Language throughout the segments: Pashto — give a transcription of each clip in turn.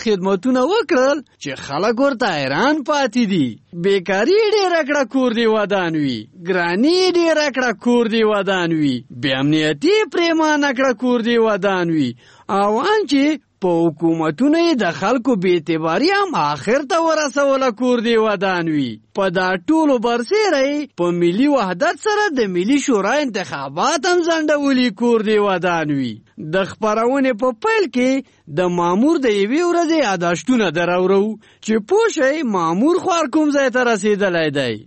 خدمتونه وکړل چې خلک ورته حیران پاتې دي. بیکاري ډېره کړه کور دې ودان وي، ګراني ډېره کړه کور دې ودان وي، بې امنیتي پرېمانه کړه کور دې ودان وي. او چې په حکومتونه د خلکو بې اعتباري هم آخر ته ورسوله کور دې ودان وي. په دا ټولو برسېره په ملي وحدت سره د ملي شورا انتخابات هم ځنډولي کور دې ودان وي. د خپرونې په پیل کې د مامور د یوې ورځې یاداشتونه درورو چې پوه شئ مامور خوار کوم ځای ته رسېدلی دی.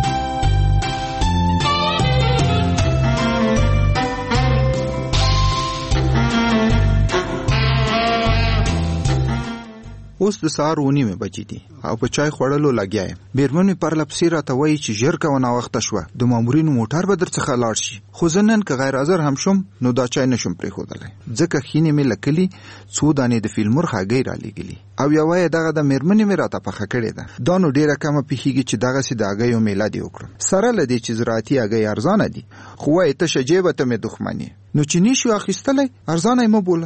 اوس د سهار 9 بجې دي او په چای خوړلو لګیا یم. بیرمن مې پرله پسې راته وایي چې ژر کوه ناوخته شوه، د مامورینو موټر به درڅخه لاړ شي. خو زه نن که غیر حاضر هم شم نو دا چای نشم پرېښودلی، ځکه خینې مې له کلي څو دانې د فیلمور هګۍ رالېږلي او یوه یې دغه د میرمنې مې راته پخه کړې ده. دا نو ډېره کمه پېښېږي چې دغسې د هګیو میله دې وکړم، سره له دې چې زراعتي هګۍ ارزانه دي. خو وایي تشه جیبه ته مې دښمن یې، نو چې نه شو اخیستلی ارزانه یې مه بوله.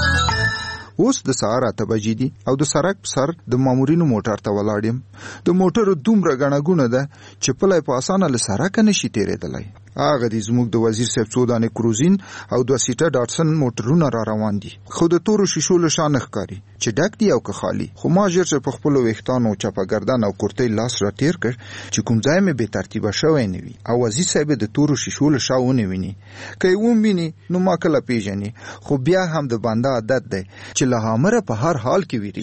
اوس د سهار 8 بجې دي او د سړک په سر د مامورینو موټر ته ولاړ یم. د موټرو دومره ګڼه ګوڼه ده چې پلی په اسانه له سړکه نشي تېرېدلی. هغه دي زموږ د وزیر صاحب څو دانې کروزین او 2 سیټه ډاټسن موټرونه را روان دي، خو د تورو شیشو له شا نه ښکاري چې ډک دي او که خالي. خو ما ژر په خپلو ویښتانو چپه ګردن او کورتۍ لاس را تېر کړ چې کوم ځای مې بې ترتیبه شوی نه وي او وزیر صاحب د تورو شیشو له شا ونه ویني. که یې وویني نو ما کله پیژني، خو بیا هم د بنده عادت دی چې له هامره په هر حال کې ویری.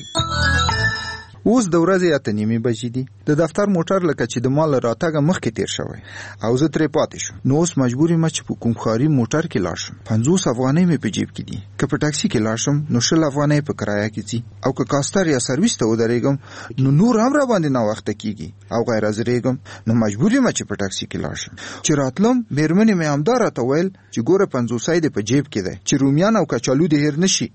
اوس د ورځې 8:30 بجې دي. د دفتر موټر لکه چې د مال راتګه مخکې تیر شوی او زه ترې پاتې شم. نو اوس مجبور یم چې په کوم ښاري موټر کې لاړ شم. 50 افغانۍ مې په جیب کې دي. که په ټاکسي کې لاړ شم نو 20 افغانۍ په کرایه کې ځي، او که کاستر یا سرویس ته ودرېږم نو نور هم را باندې ناوخته کېږي، او غیر حاضرېږم نو مجبور یم چې په ټاکسي کې لاړ شم. چې راتلم میرمنې مې همدا راته ویل چې ګوره 50 دې په جیب کې دی چې رومیان او کچالو دې هېر نشي.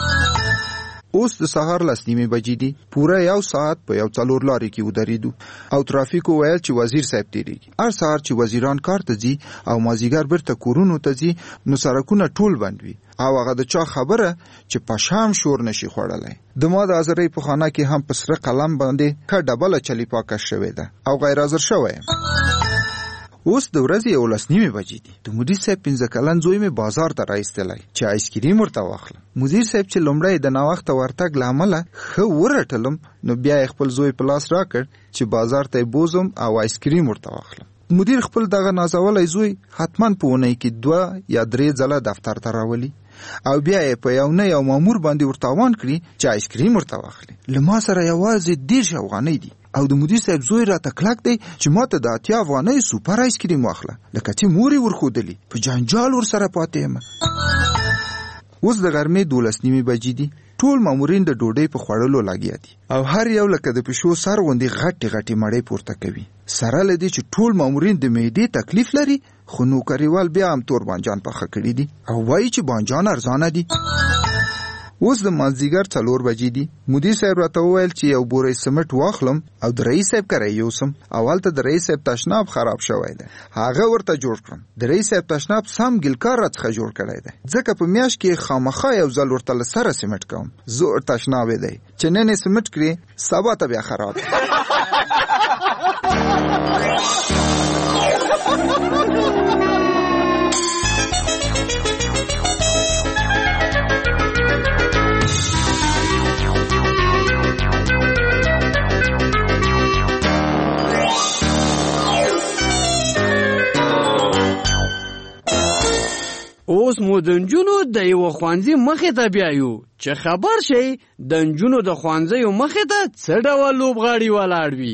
اوس د سهار 9:30 بجې دي. پوره 1 ساعت په یو 4 لارې کې ودرېدو او ترافیکو ویل چې وزیر صاحب تېرېږي. هر سهار چې وزیران کار ته ځي او مازدیګر بیرته کورونو ته ځي نو سړکونه ټول بند وي او هغه د چا خبره چې په شام شور نشي خوړلی. د ما د حاضرۍ په خانه کې هم په سره قلم باندې ښه ډبله چلي پاکه شوې ده او غیر حاضر شوی یم. اوس د ورځې 11:30 بجې دي. د مدیر صاحب 15 کلن زوی مې بازار ته راایستلی چې آیسکریم ورته واخلم. مدیر صاحب چې لومړی د ناوخته ورتګ له امله ښه ورټلم نو بیا یې خپل زوی په لاس راکړ چې بازار ته یې بوزم او آیسکریم ورته واخلم. مدیر خپل دغه نازولی زوی حتما په اونۍ کې 2 یا 3 ځله دفتر ته راولي او بیا یې په یو نه یو مامور باندې ورتاوان کړي چې آیسکریم ورته واخلي. له ما سره یوازې 10 افغانۍ دي او د مدیر صاحب زوی راته کلک دی چې ما ته د 80 افغانۍ سوپر آیسکریم واخله، لکه چې مور یې ورښودلي. په جنجال ورسره پاتې یم. اوس د غرمې 12:30 بجې دي. ټول مامورین د ډوډۍ په خوړلو لګیا دي او هر یو لکه د پښو سر غوندې غټې غټې مړۍ پورته کوي. سره له دې چې ټول مامورین د معدې تکلیف لري، خو نوکریوال بیا هم تور بانجان پخه کړي دي او وایي چې بانجان ارزانه دي. اوس د مازدیګر 4 بجې دي. مدیر صاحب راته وویل چې یو بورۍ سمټ واخلم او د رئیس صاحب کره یوسم. اول ته د رئیس صاحب تشناب خراب شوی دی، هغه ورته جوړ کړم. د رئیس صاحب تشناب سم ګلکار راڅخه جوړ کړی دی، ځکه په میاشت کې خامخا یو ځل ورته له سره سمټ کوم. زوړ تشناب دی چې نن یې سمټ کړي سبا ته بیا خراب. اوس مو د نجونو د یوه ښوونځي مخې ته بیایو چې خبر شئ د نجونو د ښوونځیو مخې ته څه ډول لوبغاړي ولاړ وي.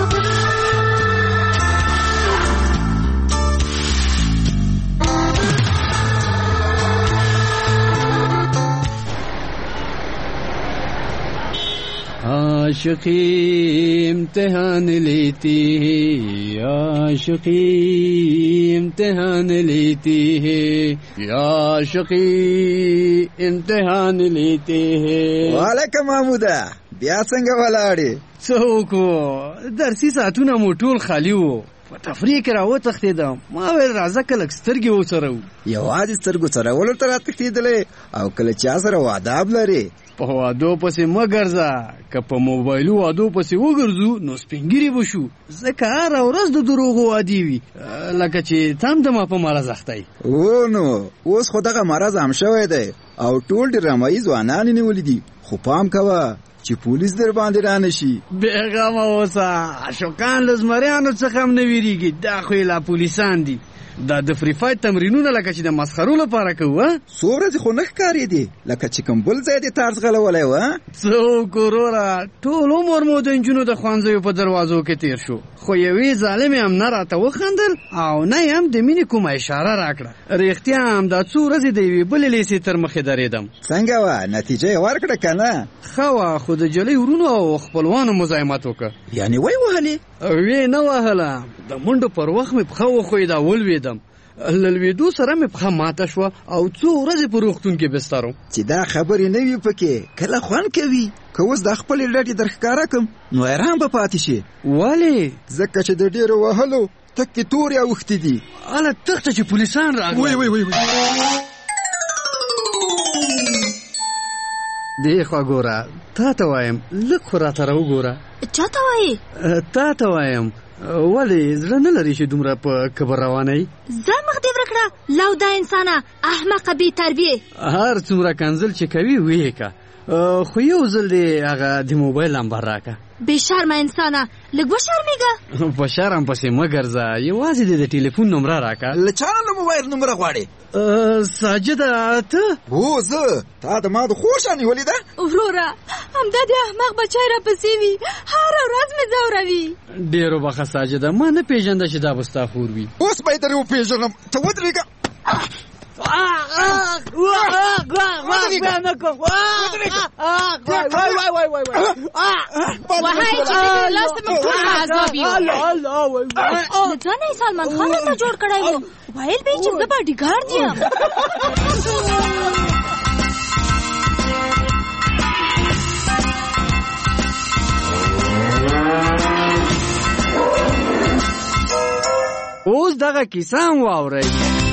आशिकी इम्तिहान लेती है, आशिकी इम्तिहान लेती है, आशिकी इम्तिहान लेती है. वालेकुम محموده، بیا څنګه ولاړې؟ څوک درسي ساعتونه مو ټول خالی وو، په تفریح کې راوتښتېدم. ما ویل راځه کلک سترګې وڅرو. یوازې سترګو څرولو ته راتښتېدلې او کله چا سره وعده لري؟ په وادو پسې مه ګرځه، که په موبایلو وادو پسې وګرځو نو سپینګیري به شو، ځکه هره ورځ د دروغو وعدې وي، لکه چې تم د ما په مرض اختی. نو اوس خو دغه مرض هم شوی دی او ټول ډرامایي ځوانان یې نیولي دي، خو پام کوه چې پولیس در باندې رانشي. بېغمه اوسه، عاشقان له زمریانو څخه هم نه ویرېږي، دا خو یې لا پولیسان دي. دا د فری فایټ تمرینونه لکه چې د مسخرو لپاره کوو. څو ورځې خو نه ښکارېدې لکه چې کوم بل ځای دې تار ځغلولی و. څوک وروره، ټول عمر مو د نجونو د ښوونځیو په دروازو کې تېر شو، خو یوې ظالمې هم نه راته وخندل او نه یې هم د مینې کومه اشاره راکړه. رښتیا هم دا څو ورځې د یوې بلې لیسې تر مخې درېدم. څنګه وه نتیجه یې ورکړه که نه؟ ښه وه، خو د جلۍ ورونو او خپلوانو مزاحمت وکړه. یعنې وی وهلې؟ وی نه وهله، د منډو پر وخت مې پښه وښویده، ولوېدم. له لوېدو سره مې پښه ماته شوه او څو ورځې په روغتون کې بستر وم. چې دا خبرې نه وي پکې کله خوند کوي. که اوس د خپلې ډډې در ښکاره کړم نو حیران به پاتې شي. ولې؟ ځکه چې د ډېرو وهلو تکې تورې اوښتې دي. هله تخته چې پولیسان راغلل. وی دې خوا ګوره، تا ته وایم لږ خو راته راوګوره. چا ته وایې؟ تا ته وایم. ولې زړه نه لري چې دومره په کبر روانئ؟ ځان مخ دې ورکړه لوده انسانه، احمقه بې تربیې. هر څومره کنځل چې کوي ویې که، خو یو ځل دې هغه د موبایل نمبر راکه. بې شرمه انسانه، لږ وشرمېږه. په شرم پسې مه ګرځه، یوازې دې د ټلیفون نمره راکه. له چا نه موبایل نمره غواړې؟ ساجده ته؟ هو زه. تا د ما د خوښه نیولې ده؟ وروره همدا د احمق بچی راپسې وي، هره ورځ مې ځوروي. ډېرو بخښه ساجده، ما نه پېژنده چې دا به ستا خور وي. اوس به یې درې وپېژنم. ته ودرېږه. وهی چې دې لاس ته مې ټول عذاب یو. د ځانه یې سلمان خان راته جوړ کړی و، ویل به یې چې زه باډیګارډ یم. اوس دغه کیسه هم واورئ.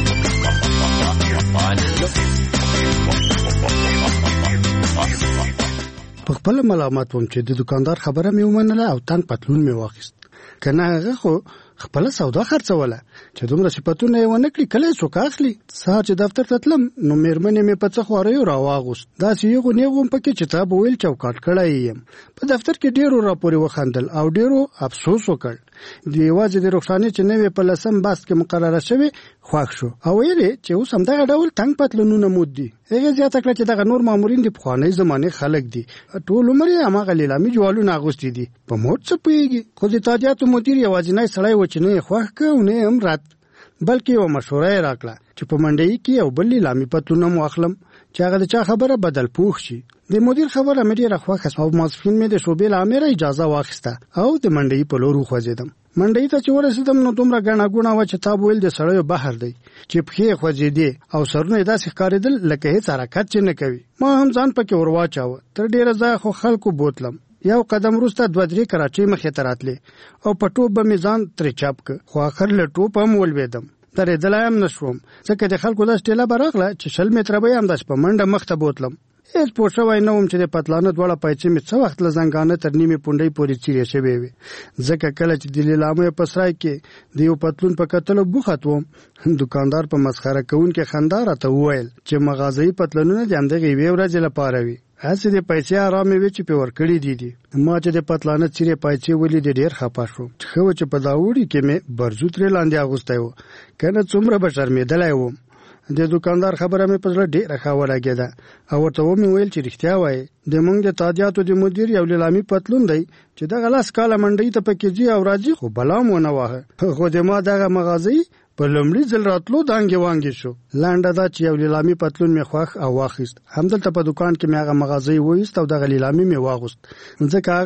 په خپل ملامت وم چې د دکاندار خبره مې ومنله او تنګ پتلون مې واخیست، کنه هغه خو خپل سودا خرڅوله چې دومره صفتونه یې ونه کړي کله څوک اخلي. سهار چې دفتر ته تلم نو مېرمنې مې په څه خواریو راواغوست، داسې یو نیغوم پکې چې تا به ویل چوکاټ کړی یم. په دفتر کې ډېرو راپورې وخندل او ډېرو افسوس وکړ. د یوازې د رخصانې چې نوې په 10 بست کې مقرره شوې خوښ شو او ویلې چې اوس همدغه ډول تنګ پتلونونه مود دي. هغه زیاته کړه چې دغه نور مامورین د پخوانۍ زمانې خلک دي، ټول عمر یې هماغه لیلامي جوالونه اغوستي دي، په موټ څه پوهېږي. خو د تادیاتو مدیر یوازینی سړی و چې نه یې خوښ که او نه هم رد، بلکې یوه مشوره یې راکړه چې په منډۍ کې یو بل لیلامي پتلون هم واخلم چې هغه د چا خبره بدل پوښ شي. د مدیر خبره مې ډېره خوښه او ماسپښین مې د شعبې له امره اجازه واخیسته او د منډۍ په لور وخوځېدم. منډۍ ته چې ورسېدم نو دومره ګڼه ګوڼه وه چې تا به ویل د سړیو بحر دی، چې پښې یې خوځېدې او سرونه یې داسې ښکارېدل لکه هېڅ حرکت چې نه کوي. ما هم ځان پکې ور واچاوه. تر ډېره ځایه خو خلکو بوتلم. یو قدم وروسته 2-3 کراچۍ مخې ته راتلې او په ټوپ به مې ځان ترې چاپ که، خو آخر له ټوپ هم ولوېدم. درېدلی هم نه شوم ځکه د خلکو داسې ټېله به راغله چې 20 متره به یې همداسې په منډه مخ ته بوتلم. هېڅ پوه شوی نه وم چې د پتلانه دواړه پایڅې مې څه وخت له زنګانه تر نیمې پونډۍ پورې څیرې شوې وې، ځکه کله چې د لیلامیو په سرای کې د یو پتلون په کتلو بوخت وم، دکاندار په مسخره کوونکې خندا راته وویل چې مغازه‌یي پتلونونه د همدغې یوې ورځې لپاره وي، هسې د پیسې ارامې وې چې پې ورکړي دي. ما چې د پتلانه څیرې پایڅې ولیدې ډېر خفه شوم چې ښه وه چې په دا اوړي کې مې برزو ترې لاندې اغوستی و، که نه څومره به شرمېدلی وم. د دکاندار خبره مې په زړه ډېره ښه ولګېده او ورته ومې ویل چې رښتیا وایي د موږ د تادیاتو د مدیر یو لیلامي پتلون دی چې دغه 10 کاله منډۍ ته پکې ځي او راځي، خو بلا م ونه واهه. خو د ما دغه مغازۍ په لومړي ځل راتلو دانګې وانګې شو. لنډه دا چې یو لیلامي پتلون مې خوښ او واخیست. همدلته په دکان کې مې هغه مغازۍ وایست او دغه لیلامي مې واغوست، ځکه هغه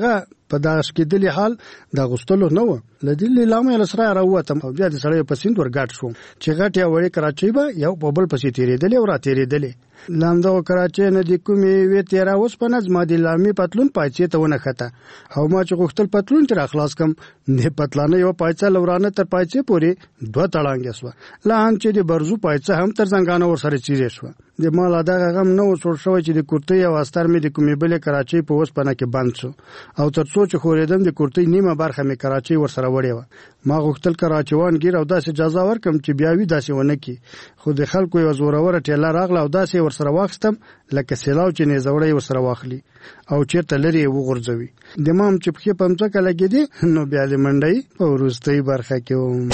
په دا شکېدلي حال د غستلو نه و. لدې لیلامه لسره راووتم او بیا د سړی په سیند ورګاټ شوم چې غټ یا وړې کراچۍ به یو په بل پسې تېرېدلې او را تېرېدلې. لامده کراچۍ نه د کومې وې تېرا اوس په نظ ما د لامي پتلون پایڅې ته ونښته او ما چې غوښتل پتلون تر اخلاص کم د پتلانه یو پایڅه لورانه تر پایڅې پورې 2 تړانګې شو. لا هم چې د برزو پایڅه هم تر زنګانه ور سره چیرې شو. د مال دغه غم نو څور شوی چې د کورتۍ او استر مې د کومې بلې کراچۍ په اوس پنه کې بند شو او تر څو چې خورېدم د کورتۍ نیمه برخه مې کراچۍ ور سره وړې و. ما غوښتل کراچوان ګیر او داسې اجازه ورکم چې بیا وی داسې ونه کی خو د خلکو یو زوروره ټیلا راغله او داسې ور سره واخستم لکه سیلاو چې نه زوړې ور سره واخلي او چیرته لري وغورځوي. د مام چې په پمڅه لګېدي نو بیا د منډي په ورستۍ برخه کې وم.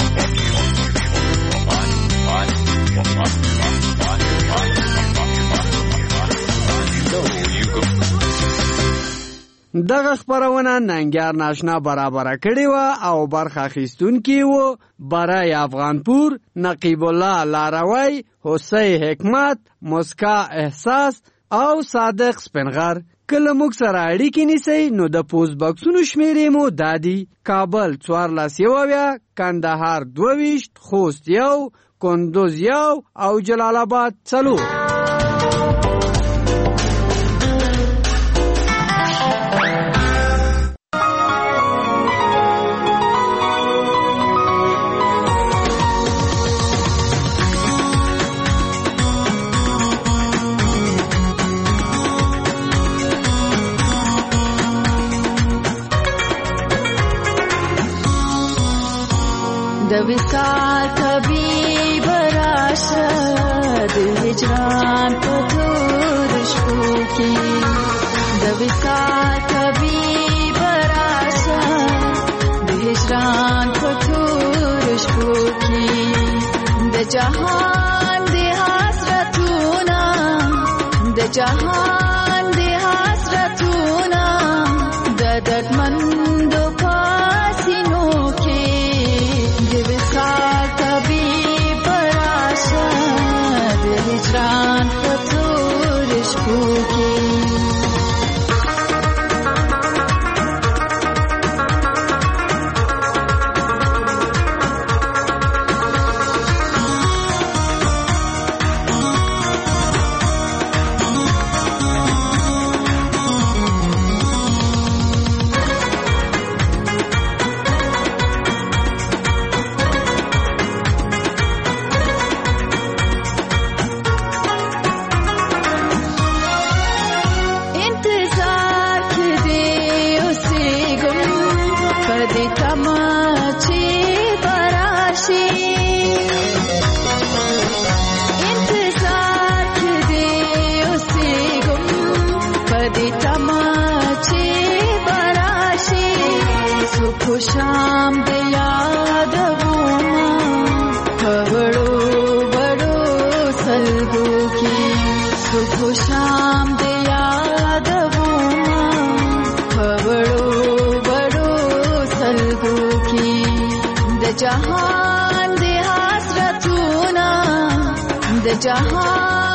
دغه خبرونه ننګیار ناشنا برابر کړي و او برخه اخیستونکي و برای افغانپور، نقیب الله لاروی، حسین حکمت، مسکا احساس او صادق سپنغر. کله موږ سره اړیکې نیسئ نو د پوسټ باکسونو شمیرې مو دادي: کابل 14 کندهار 22 خوست 1 کندوز 1 او جلال آباد 4. د وصال طبیب راشه د هجران په تور شپو کې، د وصال طبیب راشه د هجران په تور شپو کې، د جهان د حسرتونه، د جهان د حسرتونه، د دردمندو پاسینو کې هجران په تور شپو کې. شام د یادوما خبرو بڑو سلگو کی، صبح شام د یادوما خبرو بڑو سلگو کی، د جهان د حسرتونه، د جهان